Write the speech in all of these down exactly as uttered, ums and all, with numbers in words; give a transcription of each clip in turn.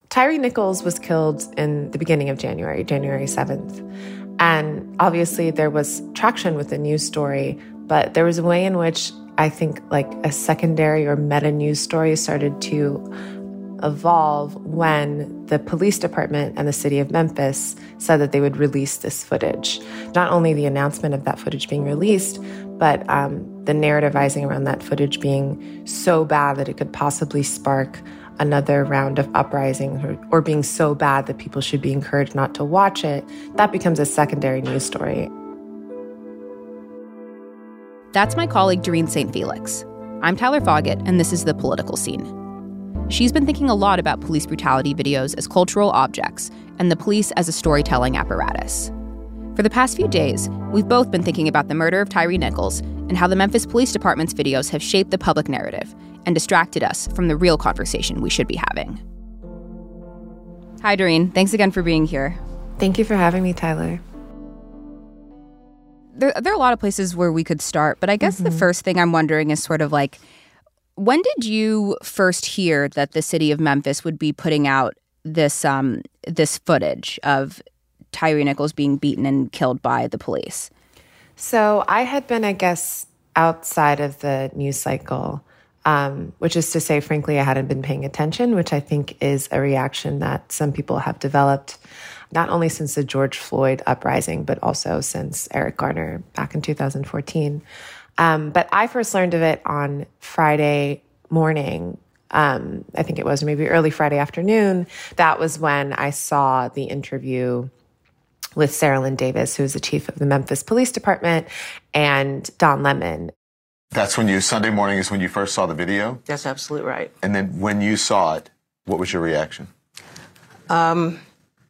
Tyre Nichols was killed in the beginning of January, January seventh. And obviously there was traction with the news story, but there was a way in which I think like a secondary or meta news story started to evolve when the police department and the city of Memphis said that they would release this footage. Not only the announcement of that footage being released, but um, the narrativizing around that footage being so bad that it could possibly spark another round of uprising, or, or being so bad that people should be encouraged not to watch it. That becomes a secondary news story. That's my colleague, Doreen Saint Felix. I'm Tyler Foggett, and this is The Political Scene. She's been thinking a lot about police brutality videos as cultural objects and the police as a storytelling apparatus. For the past few days, we've both been thinking about the murder of Tyre Nichols and how the Memphis Police Department's videos have shaped the public narrative and distracted us from the real conversation we should be having. Hi, Doreen. Thanks again for being here. Thank you for having me, Tyler. There, there are a lot of places where we could start, but I guess mm-hmm. the first thing I'm wondering is sort of like, when did you first hear that the city of Memphis would be putting out this um, this footage of Tyre Nichols being beaten and killed by the police? So I had been, I guess, outside of the news cycle, um, which is to say, frankly, I hadn't been paying attention, which I think is a reaction that some people have developed, not only since the George Floyd uprising, but also since Eric Garner back in two thousand fourteen. Um, but I first learned of it on Friday morning. Um, I think it was maybe early Friday afternoon. That was when I saw the interview with Sarah Lynn Davis, who is the chief of the Memphis Police Department, and Don Lemon. That's when you, Sunday morning is when you first saw the video? That's absolutely right. And then when you saw it, what was your reaction? Um,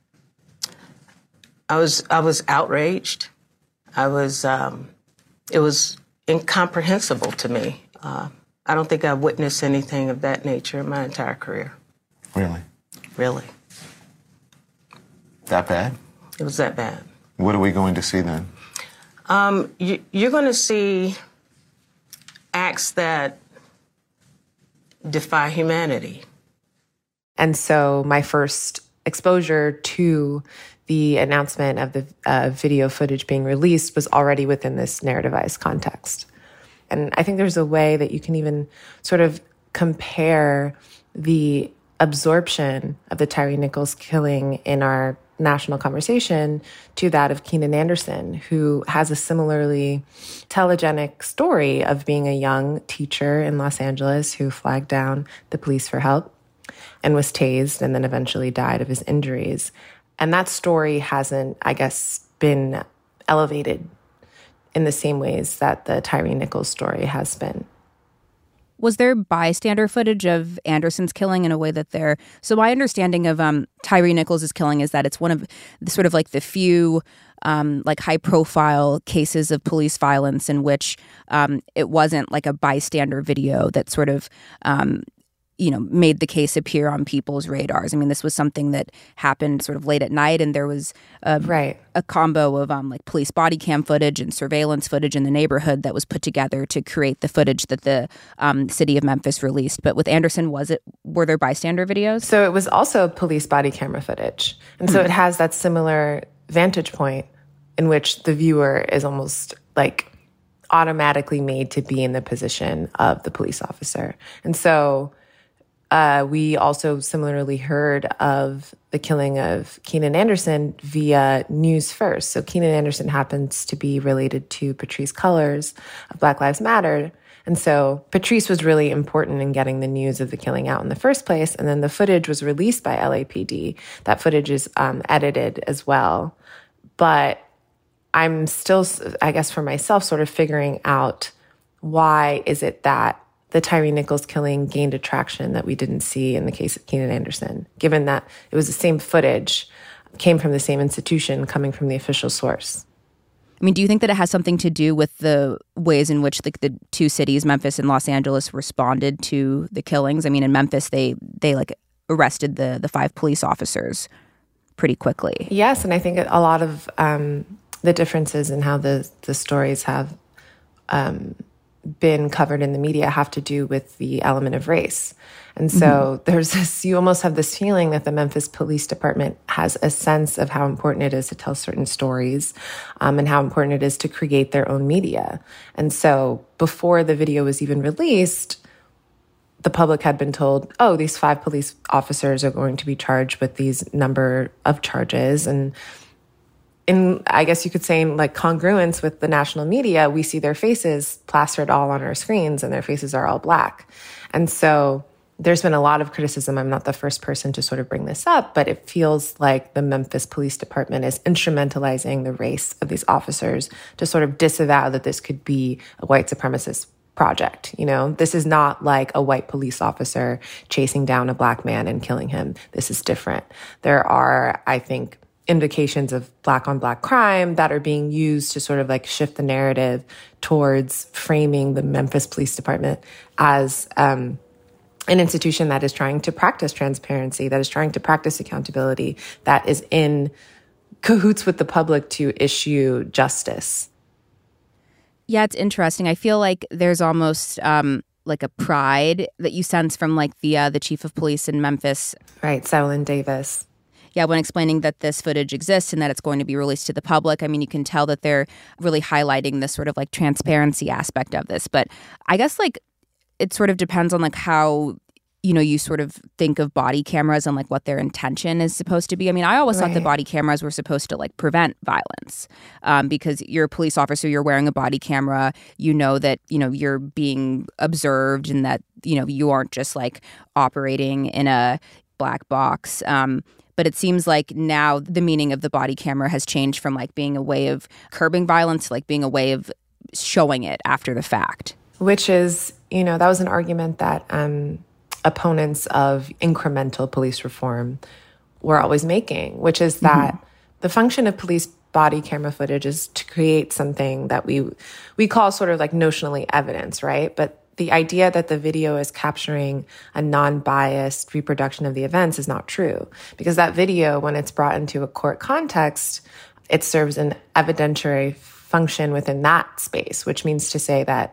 I was, I was outraged. I was, um, it was incomprehensible to me. Uh, I don't think I've witnessed anything of that nature in my entire career. Really? Really. That bad? It was that bad. What are we going to see then? Um, you, you're going to see acts that defy humanity. And so my first exposure to the announcement of the uh, video footage being released was already within this narrativized context. And I think there's a way that you can even sort of compare the absorption of the Tyre Nichols killing in our national conversation to that of Keenan Anderson, who has a similarly telegenic story of being a young teacher in Los Angeles who flagged down the police for help and was tased and then eventually died of his injuries. And that story hasn't, I guess, been elevated in the same ways that the Tyre Nichols story has been. Was there bystander footage of Anderson's killing in a way that there... So my understanding of um, Tyre Nichols' killing is that it's one of the sort of like the few um, like high-profile cases of police violence in which um, it wasn't like a bystander video that sort of... Um, you know, made the case appear on people's radars. I mean, this was something that happened sort of late at night, and there was a, right. a combo of um, like police body cam footage and surveillance footage in the neighborhood that was put together to create the footage that the um, city of Memphis released. But with Anderson, was it were there bystander videos? So it was also police body camera footage. And so it has that similar vantage point in which the viewer is almost like automatically made to be in the position of the police officer. And so Uh, we also similarly heard of the killing of Keenan Anderson via News First. So Keenan Anderson happens to be related to Patrisse Cullors of Black Lives Matter. And so Patrisse was really important in getting the news of the killing out in the first place. And then the footage was released by L A P D. That footage is um, edited as well. But I'm still, I guess for myself, sort of figuring out why is it that the Tyre Nichols killing gained a traction that we didn't see in the case of Keenan Anderson, given that it was the same footage, came from the same institution, coming from the official source. I mean, do you think that it has something to do with the ways in which the, the two cities, Memphis and Los Angeles, responded to the killings? I mean, in Memphis, they they like arrested the the five police officers pretty quickly. Yes, and I think a lot of um, the differences in how the the stories have um, been covered in the media have to do with the element of race. And so mm-hmm. there's this, you almost have this feeling that the Memphis Police Department has a sense of how important it is to tell certain stories um, and how important it is to create their own media. And so before the video was even released, the public had been told, oh, these five police officers are going to be charged with these number of charges. And in, I guess you could say, in like congruence with the national media, we see their faces plastered all on our screens and their faces are all black. And so there's been a lot of criticism. I'm not the first person to sort of bring this up, but it feels like the Memphis Police Department is instrumentalizing the race of these officers to sort of disavow that this could be a white supremacist project. You know, this is not like a white police officer chasing down a black man and killing him. This is different. There are, I think, indications of black on black crime that are being used to sort of like shift the narrative towards framing the Memphis Police Department as um, an institution that is trying to practice transparency, that is trying to practice accountability, that is in cahoots with the public to issue justice. Yeah, it's interesting. I feel like there's almost um, like a pride that you sense from like the uh, the chief of police in Memphis. Right, Sylvan Davis. Yeah, when explaining that this footage exists and that it's going to be released to the public, I mean, you can tell that they're really highlighting this sort of like transparency aspect of this. But I guess like it sort of depends on like how, you know, you sort of think of body cameras and like what their intention is supposed to be. I mean, I always right. thought that body cameras were supposed to like prevent violence um, because you're a police officer, you're wearing a body camera, you know that, you know, you're being observed and that, you know, you aren't just like operating in a black box. Um, but it seems like now the meaning of the body camera has changed from like being a way of curbing violence to like being a way of showing it after the fact. Which is, you know, that was an argument that um, opponents of incremental police reform were always making, which is that mm-hmm. the function of police body camera footage is to create something that we we call sort of like notionally evidence, right? But the idea that the video is capturing a non-biased reproduction of the events is not true, because that video, when it's brought into a court context, it serves an evidentiary function within that space, which means to say that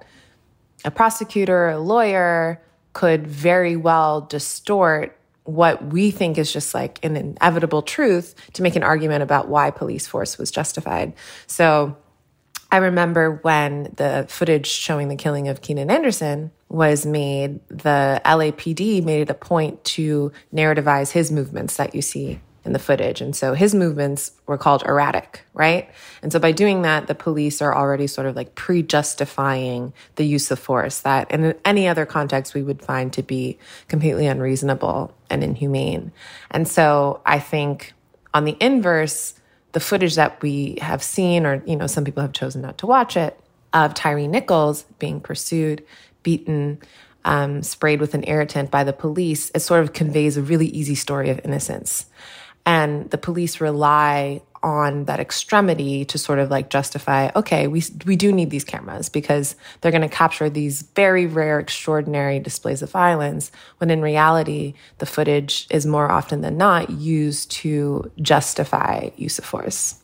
a prosecutor, a lawyer could very well distort what we think is just like an inevitable truth to make an argument about why police force was justified. So I remember when the footage showing the killing of Keenan Anderson was made, the L A P D made it a point to narrativize his movements that you see in the footage. And so his movements were called erratic, right? And so by doing that, the police are already sort of like pre-justifying the use of force that in any other context we would find to be completely unreasonable and inhumane. And so I think on the inverse, the footage that we have seen, or, you know, some people have chosen not to watch it, of Tyre Nichols being pursued, beaten, um, sprayed with an irritant by the police, it sort of conveys a really easy story of innocence. And the police rely on that extremity to sort of like justify, okay, we we do need these cameras because they're going to capture these very rare, extraordinary displays of violence, when in reality, the footage is more often than not used to justify use of force.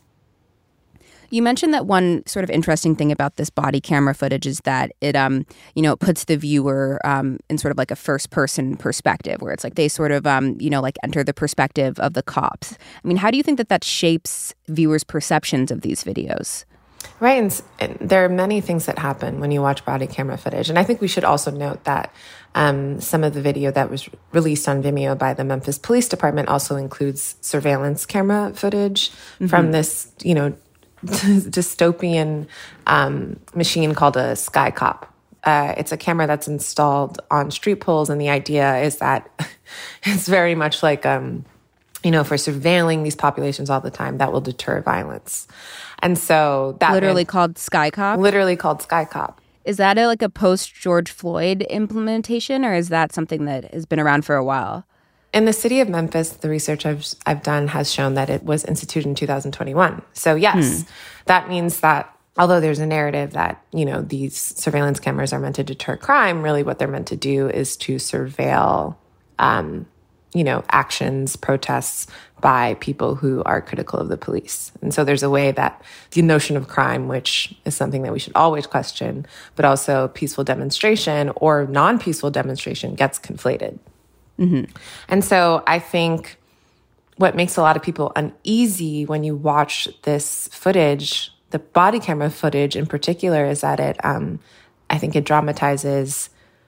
You mentioned that one sort of interesting thing about this body camera footage is that it, um, you know, it puts the viewer um, in sort of like a first-person perspective, where it's like they sort of, um, you know, like enter the perspective of the cops. I mean, how do you think that that shapes viewers' perceptions of these videos? Right, and, and there are many things that happen when you watch body camera footage. And I think we should also note that um, some of the video that was released on Vimeo by the Memphis Police Department also includes surveillance camera footage mm-hmm. from this, you know, dystopian um, machine called a Sky Cop. Uh, it's a camera that's installed on street poles, and the idea is that it's very much like, um, you know, for surveilling these populations all the time, that will deter violence. And so that literally meant, called Sky Cop. Literally called Sky Cop. Is that a, like a post George Floyd implementation, or is that something that has been around for a while? In the city of Memphis, the research I've I've done has shown that it was instituted in two thousand twenty-one. So yes, hmm. that means that although there's a narrative that, you know, these surveillance cameras are meant to deter crime, really what they're meant to do is to surveil um, you know, actions, protests by people who are critical of the police. And so there's a way that the notion of crime, which is something that we should always question, but also peaceful demonstration or non-peaceful demonstration gets conflated. Mm-hmm. And so I think what makes a lot of people uneasy when you watch this footage, the body camera footage in particular, is that it, um, I think it dramatizes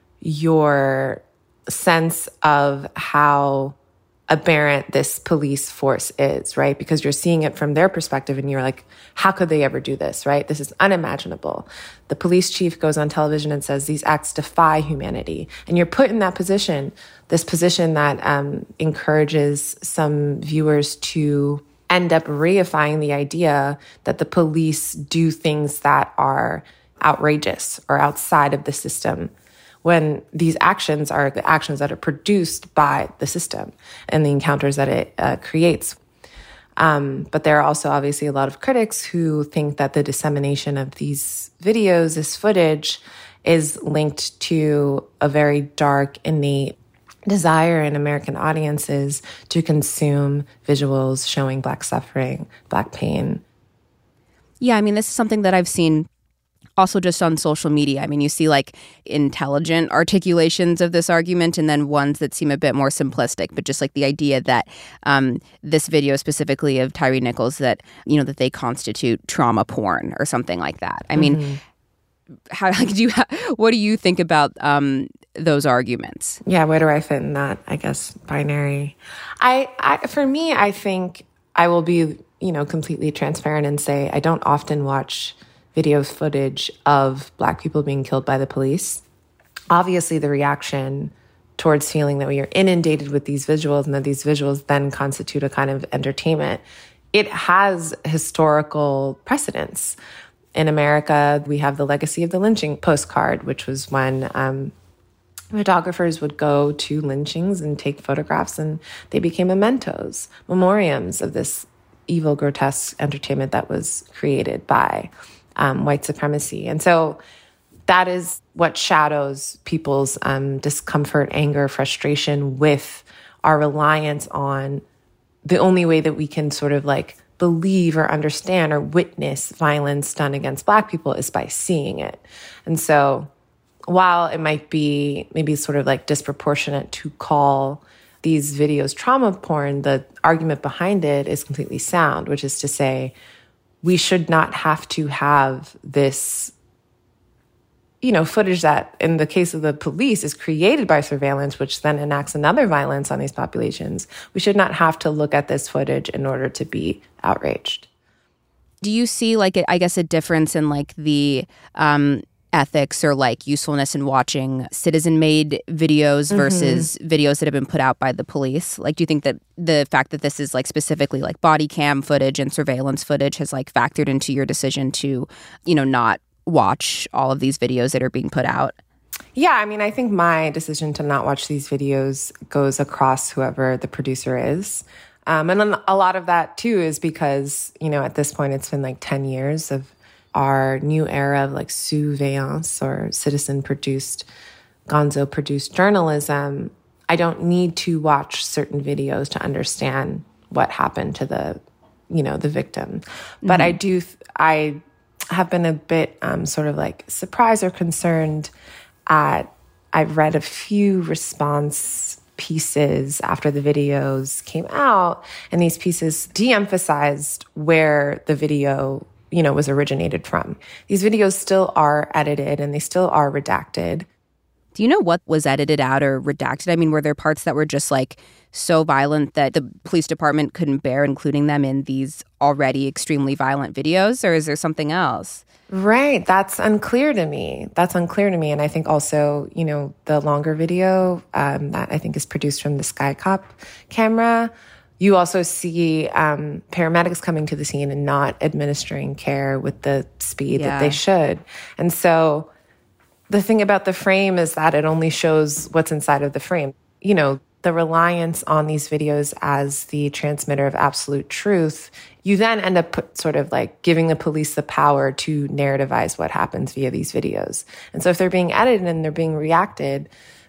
your sense of how aberrant this police force is, right? Because you're seeing it from their perspective and you're like, how could they ever do this, right? This is unimaginable. The police chief goes on television and says these acts defy humanity. And you're put in that position, this position that um, encourages some viewers to end up reifying the idea that the police do things that are outrageous or outside of the system, when these actions are the actions that are produced by the system and the encounters that it uh, creates. Um, but there are also obviously a lot of critics who think that the dissemination of these videos, this footage, is linked to a very dark, innate desire in American audiences to consume visuals showing Black suffering, Black pain. Yeah, I mean, this is something that I've seen also just on social media. I mean, you see like intelligent articulations of this argument and then ones that seem a bit more simplistic, but just like the idea that um, this video specifically of Tyre Nichols, that, you know, that they constitute trauma porn or something like that. I mean, mm-hmm. how like, do you ha- what do you think about um, those arguments? Yeah, where do I fit in that, I guess, binary? I, I for me, I think I will be, you know, completely transparent and say I don't often watch video footage of Black people being killed by the police. Obviously, the reaction towards feeling that we are inundated with these visuals and that these visuals then constitute a kind of entertainment, it has historical precedence. In America, we have the legacy of the lynching postcard, which was when um, photographers would go to lynchings and take photographs, and they became mementos, memoriams of this evil, grotesque entertainment that was created by Um, white supremacy. And so that is what shadows people's um, discomfort, anger, frustration with our reliance on the only way that we can sort of like believe or understand or witness violence done against Black people is by seeing it. And so while it might be maybe sort of like disproportionate to call these videos trauma porn, the argument behind it is completely sound, which is to say, we should not have to have this, you know, footage that, in the case of the police, is created by surveillance, which then enacts another violence on these populations. We should not have to look at this footage in order to be outraged. Do you see, like, I guess, a difference in, like, the um, ethics or, like, usefulness in watching citizen-made videos versus mm-hmm. videos that have been put out by the police? Like, do you think that the fact that this is, like, specifically, like, body cam footage and surveillance footage has, like, factored into your decision to, you know, not watch all of these videos that are being put out? Yeah, I mean, I think my decision to not watch these videos goes across whoever the producer is. Um, and a lot of that, too, is because, you know, at this point, it's been, like, ten years of our new era of like surveillance or citizen-produced, gonzo-produced journalism. I don't need to watch certain videos to understand what happened to the, you know, the victim. Mm-hmm. But I do, I have been a bit um, sort of like surprised or concerned at, I've read a few response pieces after the videos came out, and these pieces de-emphasized where the video, you know, was originated from. These videos still are edited and they still are redacted. Do you know what was edited out or redacted? I mean, were there parts that were just like so violent that the police department couldn't bear including them in these already extremely violent videos, or is there something else? Right. That's unclear to me. That's unclear to me. And I think also, you know, the longer video um, that I think is produced from the Skycop camera, you also see um, paramedics coming to the scene and not administering care with the speed yeah. that they should. And so the thing about the frame is that it only shows what's inside of the frame. You know, the reliance on these videos as the transmitter of absolute truth, you then end up put, sort of like giving the police the power to narrativize what happens via these videos. And so if they're being edited and they're being reacted,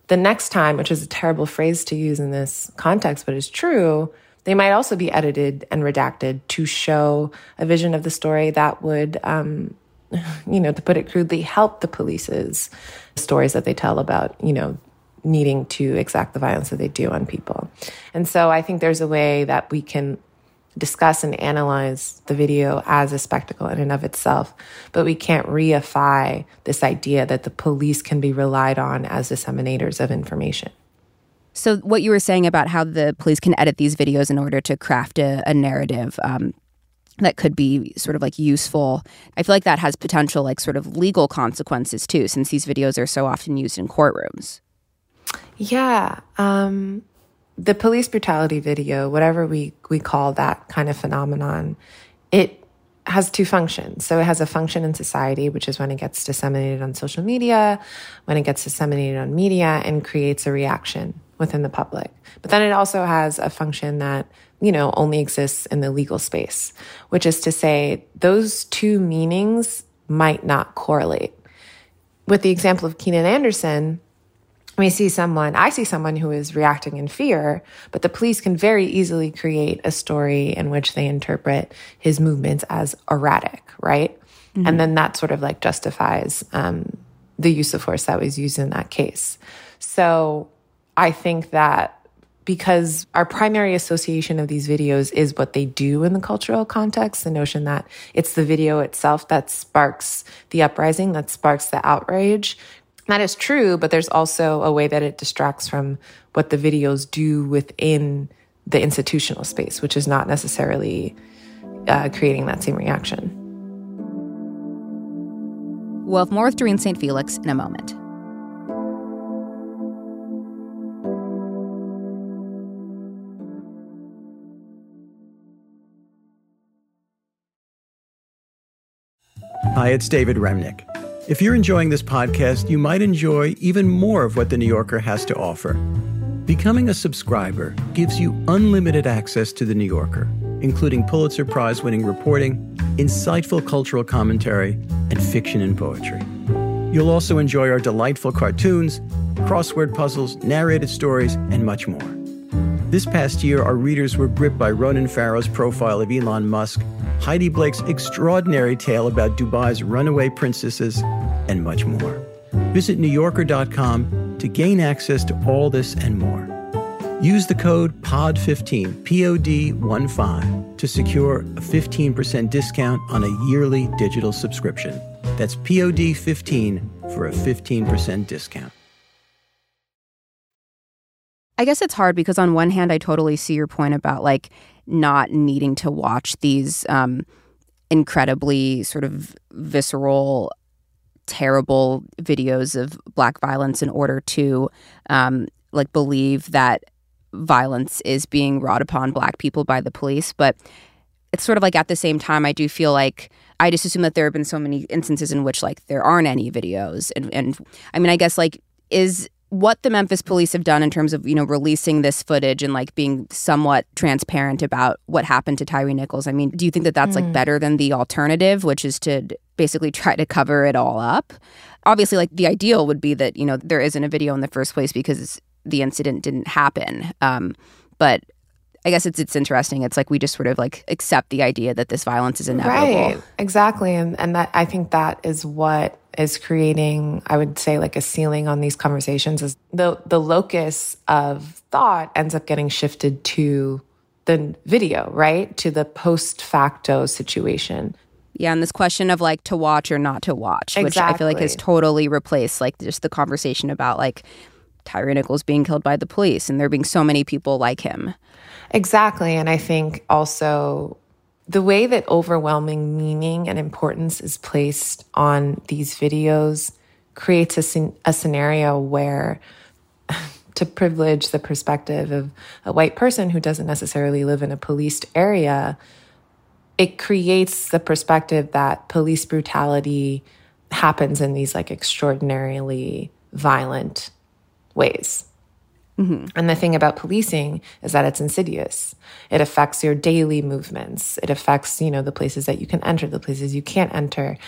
the next time, which is a terrible phrase to use in this context, but is true, they might also be edited and redacted to show a vision of the story that would, um, you know, to put it crudely, help the police's stories that they tell about, you know, needing to exact the violence that they do on people. And so I think there's a way that we can discuss and analyze the video as a spectacle in and of itself, but we can't reify this idea that the police can be relied on as disseminators of information. So what you were saying about how the police can edit these videos in order to craft a, a narrative um, that could be sort of like useful, I feel like that has potential like sort of legal consequences too, since these videos are so often used in courtrooms. Yeah. Um, the police brutality video, whatever we, we call that kind of phenomenon, it has two functions. So it has a function in society, which is when it gets disseminated on social media, when it gets disseminated on media and creates a reaction within the public. But then it also has a function that, you know, only exists in the legal space, which is to say those two meanings might not correlate. With the example of Keenan Anderson, we see someone, I see someone who is reacting in fear, but the police can very easily create a story in which they interpret his movements as erratic, right? Mm-hmm. And then that sort of like justifies um, the use of force that was used in that case. So I think that because our primary association of these videos is what they do in the cultural context, the notion that it's the video itself that sparks the uprising, that sparks the outrage. That is true, but there's also a way that it distracts from what the videos do within the institutional space, which is not necessarily uh, creating that same reaction. We'll have more with Doreen Saint Felix in a moment. Hi, it's David Remnick. If you're enjoying this podcast, you might enjoy even more of what The New Yorker has to offer. Becoming a subscriber gives you unlimited access to The New Yorker, including Pulitzer Prize-winning reporting, insightful cultural commentary, and fiction and poetry. You'll also enjoy our delightful cartoons, crossword puzzles, narrated stories, and much more. This past year, our readers were gripped by Ronan Farrow's profile of Elon Musk, Heidi Blake's extraordinary tale about Dubai's runaway princesses, and much more. Visit New Yorker dot com to gain access to all this and more. Use the code P O D fifteen, P O D fifteen, to secure a fifteen percent discount on a yearly digital subscription. That's P O D fifteen for a fifteen percent discount. I guess it's hard because on one hand, I totally see your point about like not needing to watch these um, incredibly sort of visceral, terrible videos of Black violence in order to um, like believe that violence is being wrought upon Black people by the police. But it's sort of like at the same time, I do feel like I just assume that there have been so many instances in which like there aren't any videos. And, and I mean, I guess like is what the Memphis police have done in terms of, you know, releasing this footage and like being somewhat transparent about what happened to Tyre Nichols. I mean, do you think that that's mm. like better than the alternative, which is to basically try to cover it all up? Obviously, like the ideal would be that, you know, there isn't a video in the first place because the incident didn't happen. Um, but I guess it's it's interesting. It's like we just sort of like accept the idea that this violence is inevitable. Right, exactly. And and that I think that is what is creating, I would say, like a ceiling on these conversations is the the locus of thought ends up getting shifted to the video, right? To the post facto situation. Yeah, and this question of like to watch or not to watch, Exactly. which I feel like has totally replaced like just the conversation about like Tyre Nichols being killed by the police and there being so many people like him. Exactly. And I think also the way that overwhelming meaning and importance is placed on these videos creates a, a scenario where, to privilege the perspective of a white person who doesn't necessarily live in a policed area, it creates the perspective that police brutality happens in these like extraordinarily violent ways. Mm-hmm. And the thing about policing is that it's insidious. It affects your daily movements. It affects, you know, the places that you can enter, the places you can't enter.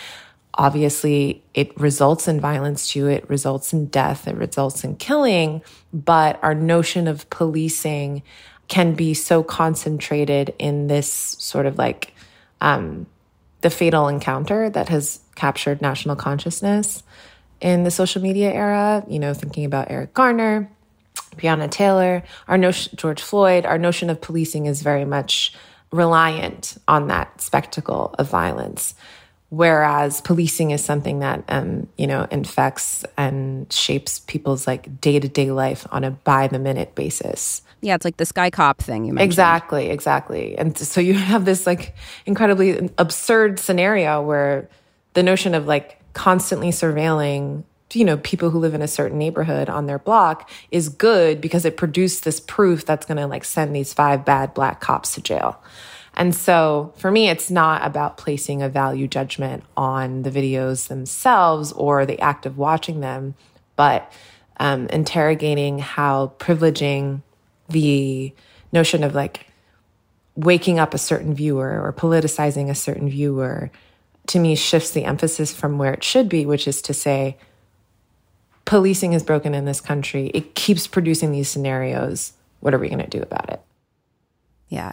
Obviously, it results in violence too. It results in death. It results in killing. But our notion of policing can be so concentrated in this sort of like um, the fatal encounter that has captured national consciousness in the social media era. You know, thinking about Eric Garner, Breonna Taylor, our notion, George Floyd, our notion of policing is very much reliant on that spectacle of violence. Whereas policing is something that, um, you know, infects and shapes people's like day-to-day life on a by-the-minute basis. Yeah, it's like the Sky Cop thing you mentioned. Exactly, exactly. And so you have this like incredibly absurd scenario where the notion of like constantly surveilling, you know, people who live in a certain neighborhood on their block is good because it produced this proof that's going to like send these five bad black cops to jail. And so for me, it's not about placing a value judgment on the videos themselves or the act of watching them, but um, interrogating how privileging the notion of like waking up a certain viewer or politicizing a certain viewer, to me, shifts the emphasis from where it should be, which is to say, policing is broken in this country. It keeps producing these scenarios. What are we going to do about it? Yeah.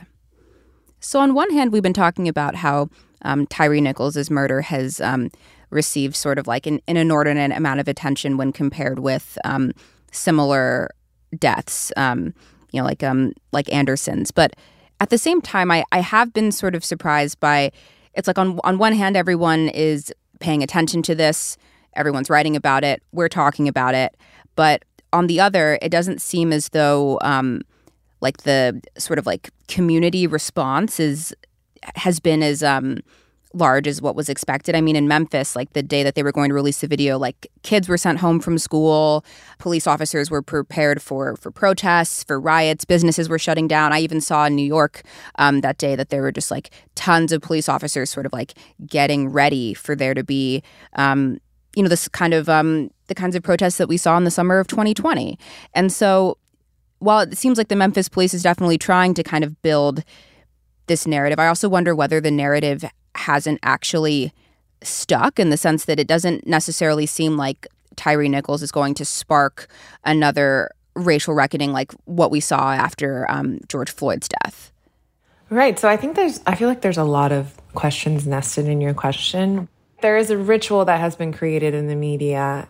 So on one hand, we've been talking about how um, Tyre Nichols' murder has um, received sort of like an, an inordinate amount of attention when compared with um, similar deaths, um, you know, like um, like Anderson's. But at the same time, I, I have been sort of surprised by, it's like on on one hand, everyone is paying attention to this. Everyone's writing about it. We're talking about it. But on the other, it doesn't seem as though um, like the sort of like community response is has been as um, large as what was expected. I mean, in Memphis, like the day that they were going to release the video, like kids were sent home from school. Police officers were prepared for for protests, for riots. Businesses were shutting down. I even saw in New York um, that day that there were just like tons of police officers sort of like getting ready for there to be um, you know, this kind of um, the kinds of protests that we saw in the summer of twenty twenty. And so while it seems like the Memphis police is definitely trying to kind of build this narrative, I also wonder whether the narrative hasn't actually stuck, in the sense that it doesn't necessarily seem like Tyre Nichols is going to spark another racial reckoning like what we saw after um, George Floyd's death. Right. So I think there's, I feel like there's a lot of questions nested in your question. There is a ritual that has been created in the media,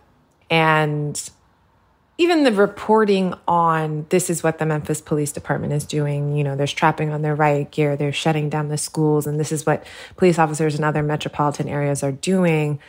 and even the reporting on this is what the Memphis Police Department is doing. You know, they're strapping on their riot gear, they're shutting down the schools, and this is what police officers in other metropolitan areas are doing.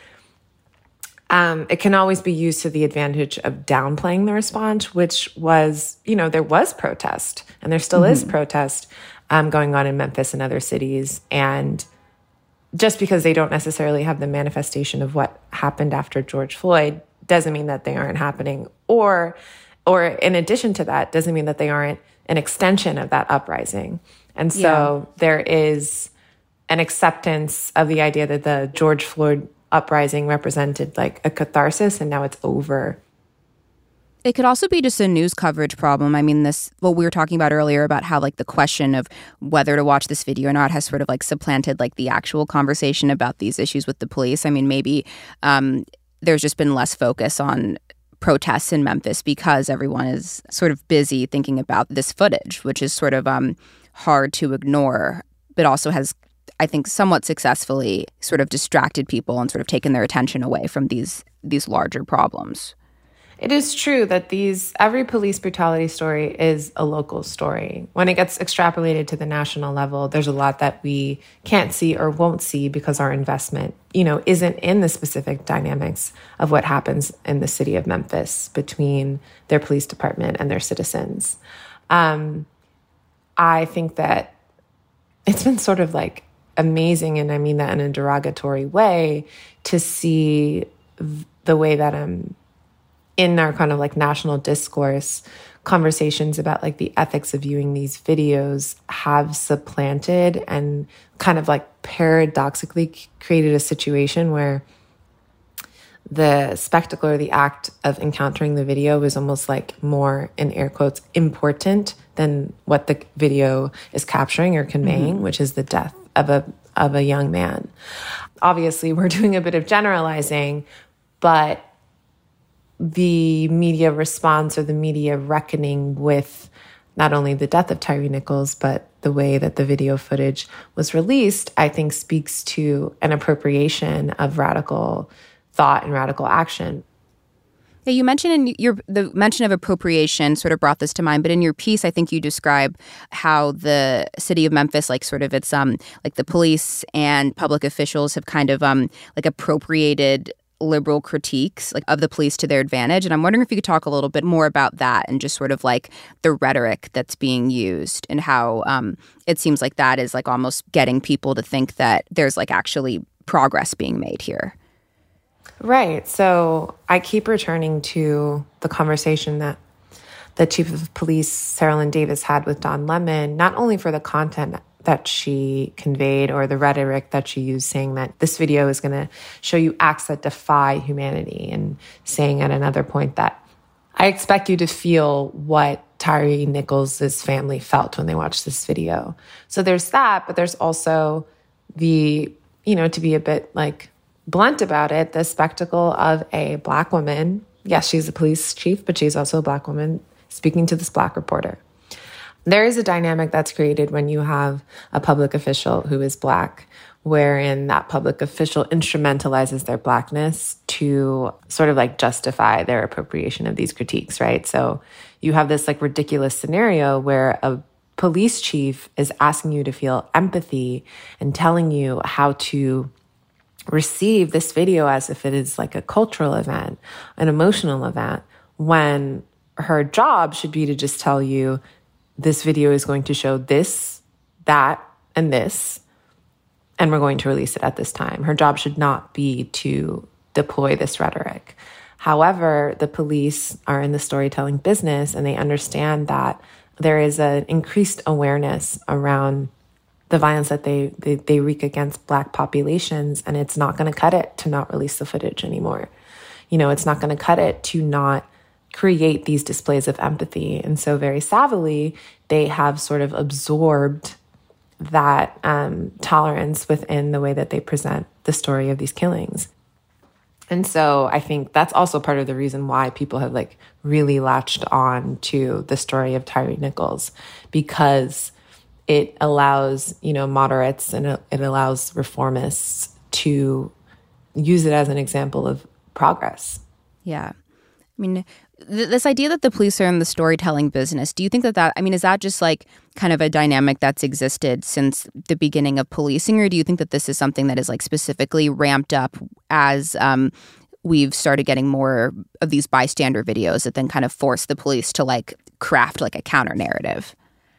Um, it can always be used to the advantage of downplaying the response, which was, you know, there was protest, and there still mm-hmm. is protest um, going on in Memphis and other cities. And just because they don't necessarily have the manifestation of what happened after George Floyd doesn't mean that they aren't happening. Or, or in addition to that, doesn't mean that they aren't an extension of that uprising. And so yeah. there is an acceptance of the idea that the George Floyd uprising represented like a catharsis, and now it's over. It could also be just a news coverage problem. I mean, this, what we were talking about earlier about how like the question of whether to watch this video or not has sort of like supplanted like the actual conversation about these issues with the police. I mean, maybe um, there's just been less focus on protests in Memphis because everyone is sort of busy thinking about this footage, which is sort of um, hard to ignore, but also has, I think, somewhat successfully sort of distracted people and sort of taken their attention away from these these larger problems. It is true that these every police brutality story is a local story. When it gets extrapolated to the national level, there's a lot that we can't see or won't see because our investment, you know, isn't in the specific dynamics of what happens in the city of Memphis between their police department and their citizens. Um, I think that it's been sort of like amazing, and I mean that in a derogatory way, to see the way that um. in our kind of like national discourse, conversations about like the ethics of viewing these videos have supplanted and kind of like paradoxically created a situation where the spectacle or the act of encountering the video is almost like more, in air quotes, important than what the video is capturing or conveying, mm-hmm. which is the death of a of a young man. Obviously, we're doing a bit of generalizing, but the media response or the media reckoning with not only the death of Tyre Nichols, but the way that the video footage was released, I think speaks to an appropriation of radical thought and radical action. Yeah, you mentioned in your the mention of appropriation sort of brought this to mind, but in your piece, I think you describe how the city of Memphis, like sort of its um like the police and public officials have kind of um like appropriated liberal critiques like of the police to their advantage. And I'm wondering if you could talk a little bit more about that and just sort of like the rhetoric that's being used and how um it seems like that is like almost getting people to think that there's like actually progress being made here. Right. So I keep returning to the conversation that the chief of police, Sarah Lynn Davis, had with Don Lemon, not only for the content that she conveyed or the rhetoric that she used, saying that this video is going to show you acts that defy humanity, and saying at another point that I expect you to feel what Tyre Nichols' family felt when they watched this video. So there's that, but there's also the, you know, to be a bit like blunt about it, the spectacle of a Black woman. Yes, she's a police chief, but she's also a Black woman speaking to this Black reporter. There is a dynamic that's created when you have a public official who is Black, wherein that public official instrumentalizes their Blackness to sort of like justify their appropriation of these critiques, right? So you have this like ridiculous scenario where a police chief is asking you to feel empathy and telling you how to receive this video as if it is like a cultural event, an emotional event, when her job should be to just tell you this video is going to show this, that, and this, and we're going to release it at this time. Her job should not be to deploy this rhetoric. However, the police are in the storytelling business, and they understand that there is an increased awareness around the violence that they, they, they wreak against Black populations, and it's not going to cut it to not release the footage anymore. You know, it's not going to cut it to not create these displays of empathy. And so very savvily, they have sort of absorbed that um, tolerance within the way that they present the story of these killings. And so I think that's also part of the reason why people have like really latched on to the story of Tyre Nichols, because it allows, you know, moderates and it allows reformists to use it as an example of progress. Yeah. I mean, th- this idea that the police are in the storytelling business, do you think that that, I mean, is that just like kind of a dynamic that's existed since the beginning of policing? Or do you think that this is something that is like specifically ramped up as um, we've started getting more of these bystander videos that then kind of force the police to like craft like a counter narrative?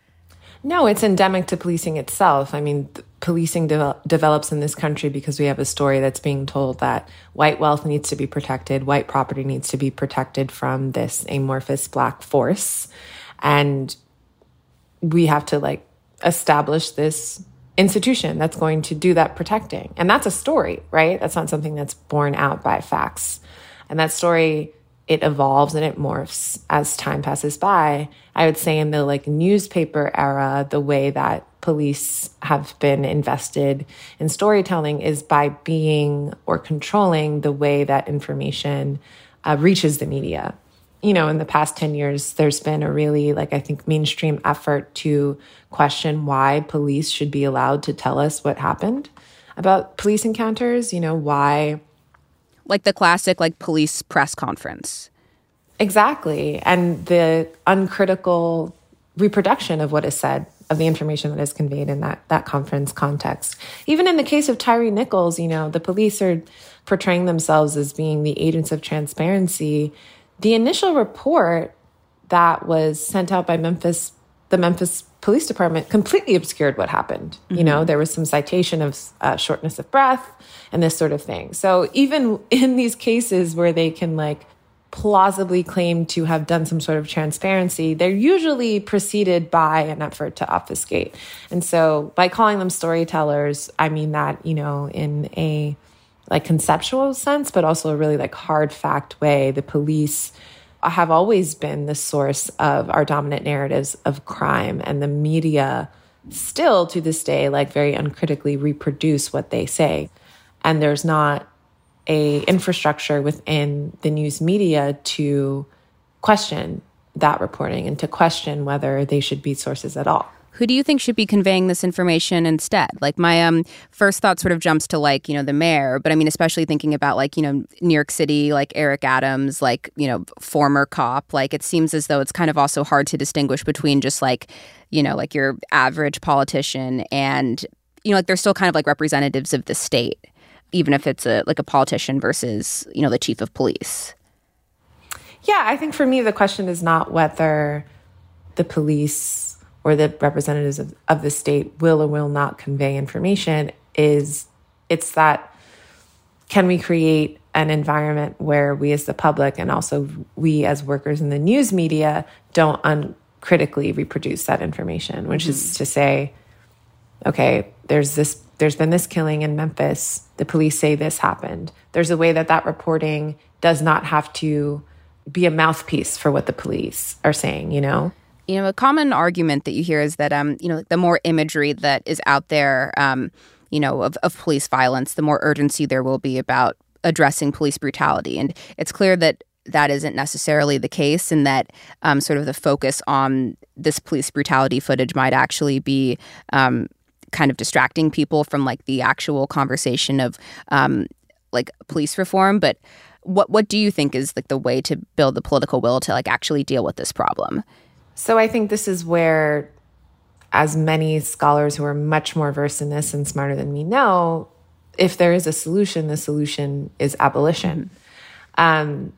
No, it's endemic to policing itself. I mean, policing de- develops in this country because we have a story that's being told that white wealth needs to be protected, white property needs to be protected from this amorphous Black force. And we have to like establish this institution that's going to do that protecting. And that's a story, right? That's not something that's borne out by facts. And that story, it evolves and it morphs as time passes by. I would say in the like newspaper era, the way that police have been invested in storytelling is by being or controlling the way that information uh, reaches the media. You know, in the past ten years, there's been a really, like, I think, mainstream effort to question why police should be allowed to tell us what happened about police encounters, you know, why. Like the classic, like, police press conference. Exactly. And the uncritical reproduction of what is said, of the information that is conveyed in that, that conference context. Even in the case of Tyre Nichols, you know, the police are portraying themselves as being the agents of transparency. The initial report that was sent out by Memphis, the Memphis Police Department, completely obscured what happened. Mm-hmm. You know, there was some citation of uh, shortness of breath and this sort of thing. So even in these cases where they can like plausibly claim to have done some sort of transparency, they're usually preceded by an effort to obfuscate. And so by calling them storytellers, I mean that, you know, in a like conceptual sense, but also a really like hard fact way. The police have always been the source of our dominant narratives of crime, and the media still to this day like very uncritically reproduce what they say. and there's not a infrastructure within the news media to question that reporting and to question whether they should be sources at all. Who do you think should be conveying this information instead? Like my um, first thought sort of jumps to like, you know, the mayor. But I mean, especially thinking about like, you know, New York City, like Eric Adams, like, you know, former cop. Like it seems as though it's kind of also hard to distinguish between just like, you know, like your average politician and, you know, like they're still kind of like representatives of the state, even if it's a like a politician versus, you know, the chief of police. Yeah, I think for me, the question is not whether the police or the representatives of, of the state will or will not convey information. Is it's that, can we create an environment where we as the public and also we as workers in the news media don't uncritically reproduce that information, which mm-hmm. is to say, okay, there's this, there's been this killing in Memphis. The police say this happened. There's a way that that reporting does not have to be a mouthpiece for what the police are saying, you know? You know, a common argument that you hear is that, um, you know, the more imagery that is out there, um, you know, of, of police violence, the more urgency there will be about addressing police brutality. And it's clear that that isn't necessarily the case, and that um, sort of the focus on this police brutality footage might actually be um, kind of distracting people from like the actual conversation of um, like police reform. But what what do you think is like the way to build the political will to like actually deal with this problem? So I think this is where, as many scholars who are much more versed in this and smarter than me know, if there is a solution, the solution is abolition. Mm-hmm. Um,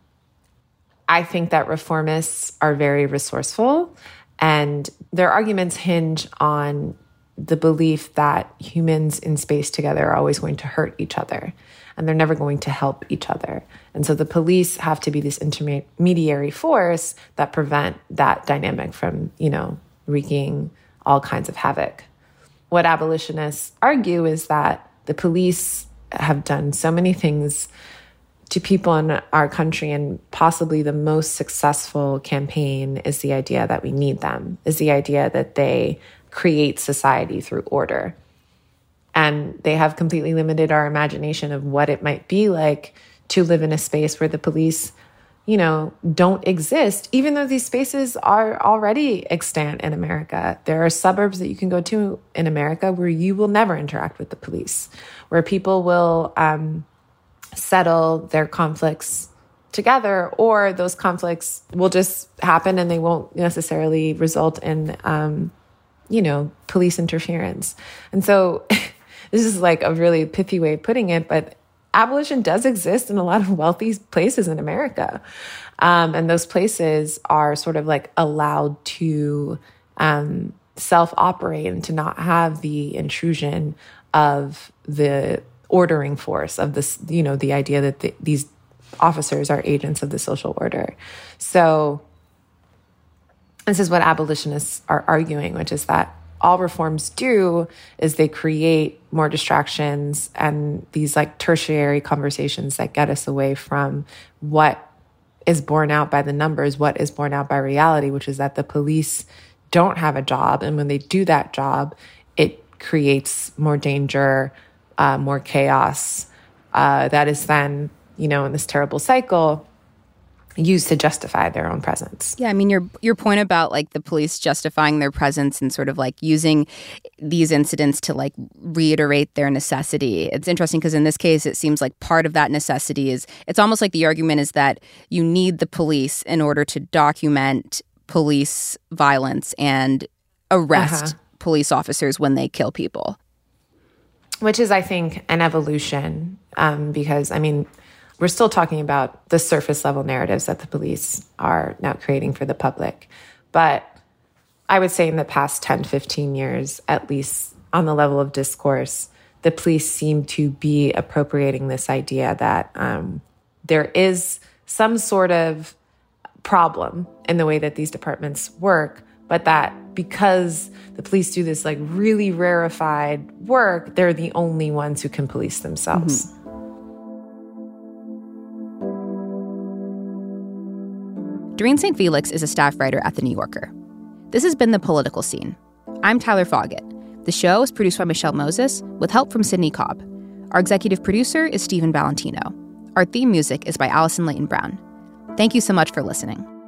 I think that reformists are very resourceful, and their arguments hinge on the belief that humans in space together are always going to hurt each other, and they're never going to help each other. And so the police have to be this intermediary force that prevent that dynamic from, you know, wreaking all kinds of havoc. What abolitionists argue is that the police have done so many things to people in our country, and possibly the most successful campaign is the idea that we need them, is the idea that they create society through order. And they have completely limited our imagination of what it might be like to live in a space where the police, you know, don't exist, even though these spaces are already extant in America. There are suburbs that you can go to in America where you will never interact with the police, where people will um, settle their conflicts together, or those conflicts will just happen and they won't necessarily result in, um, you know, police interference. And so this is like a really pithy way of putting it, but abolition does exist in a lot of wealthy places in America. Um, and those places are sort of like allowed to um, self-operate and to not have the intrusion of the ordering force of this, you know, the idea that the, these officers are agents of the social order. So this is what abolitionists are arguing, which is that all reforms do is they create more distractions and these like tertiary conversations that get us away from what is borne out by the numbers, what is borne out by reality, which is that the police don't have a job. And when they do that job, it creates more danger, uh, more chaos. Uh, that is then, you know, in this terrible cycle, used to justify their own presence. Yeah, I mean, your your point about like the police justifying their presence and sort of like using these incidents to like reiterate their necessity. It's interesting because in this case, it seems like part of that necessity is, it's almost like the argument is that you need the police in order to document police violence and arrest uh-huh. police officers when they kill people. Which is, I think, an evolution um, because, I mean, we're still talking about the surface level narratives that the police are now creating for the public. But I would say in the past ten, fifteen years, at least on the level of discourse, the police seem to be appropriating this idea that um, there is some sort of problem in the way that these departments work, but that because the police do this like really rarefied work, they're the only ones who can police themselves. Mm-hmm. Doreen Saint Felix is a staff writer at The New Yorker. This has been The Political Scene. I'm Tyler Foggett. The show is produced by Michelle Moses with help from Sydney Cobb. Our executive producer is Stephen Valentino. Our theme music is by Allison Leighton Brown. Thank you so much for listening.